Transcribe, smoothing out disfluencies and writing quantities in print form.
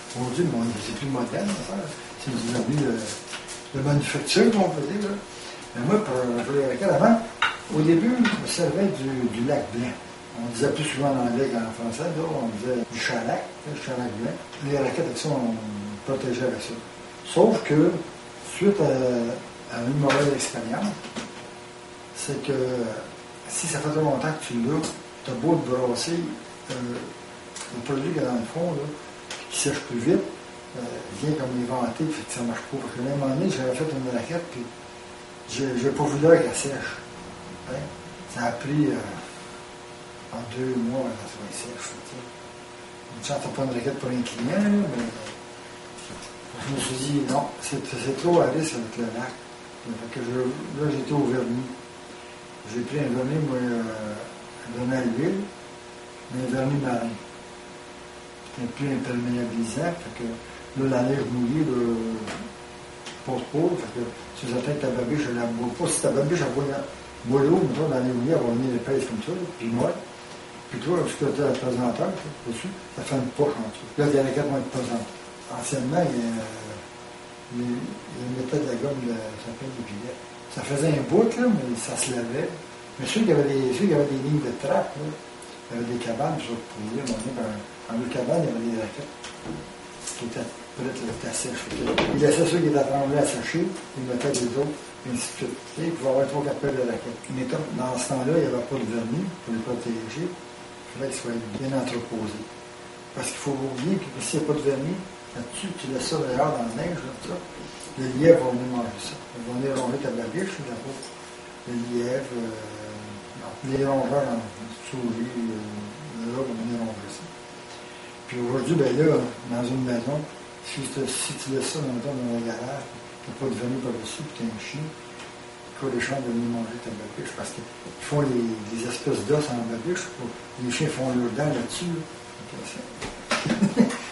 Aujourd'hui, c'est plus moderne, ça. C'est devenu de manufacture, on peut dire. Là. Mais moi, pour les raquettes, avant, au début, je me servais du lac blanc. On disait plus souvent en anglais qu'en français, là, on disait du chalac blanc. Les raquettes avec ça, on protégeait avec ça. Sauf que, suite à une mauvaise expérience, c'est que si ça fait trop longtemps que tu l'as, tu as beau te brasser, le produit qu'il y a dans le fond, là, qui sèche plus vite, vient comme inventé, fait que ça ne marche pas. Parce que même à un moment donné, j'avais fait une raquette, puis j'ai pas voulu qu'elle sèche. Hein? Ça a pris en 2 mois, ça soit sèche. Une chance, t'as pas une raquette pour un client, là, mais je me suis dit, non, c'est trop à risque avec le lac. Fait que là, j'étais au vernis. J'ai pris un vernis, moi, un vernis à l'huile, mais un vernis marin. C'était plus imperméabilisant, fait que là, la neige mouillée, pose pas, fait que si vous attendez ta babiche, elle ne boit pas. Si ta babiche, elle boit l'eau, mais toi, dans les mouillées, elle va venir épaisse comme ça, là, puis noire. Puis toi, parce que tu as la pesanteur dessus, ça fait une poche en dessous. Là, il y a la carte moins de pesante. Anciennement, il mettait de la gomme, ça s'appelle des billets. Ça faisait un bout, là, mais ça se lavait. Mais ceux qui avaient des lignes de trappe, là, il y avait des cabanes, sur le poulet, dans le cabane, il y avait des raquettes qui étaient prêtes à sèche. Il laissait ceux qui étaient tremblés à sécher, il mettait des autres, et ainsi de suite. Il pouvait avoir 3-4 paires de raquettes. Mais comme dans ce temps-là, il n'y avait pas de vernis pour les protéger, il fallait qu'ils soient bien entreposés. Parce qu'il faut oublier que s'il n'y a pas de vernis, là-dessus, tu laisses ça dehors dans la neige, là, tout ça, le lièvre va venir manger ça. Il va venir ronger ta babiche, là-bas. Le lièvre, les rongeurs, souris, là, vont venir ronger ça. Puis aujourd'hui, ben là, dans une maison, si tu laisses ça dans un garage, tu n'as pas de vernis par-dessus, puis tu as un chien, les chiens vont venir manger ta babiche, parce qu'ils font des espèces d'os en babiche, les chiens font leurs dents là-dessus. Là.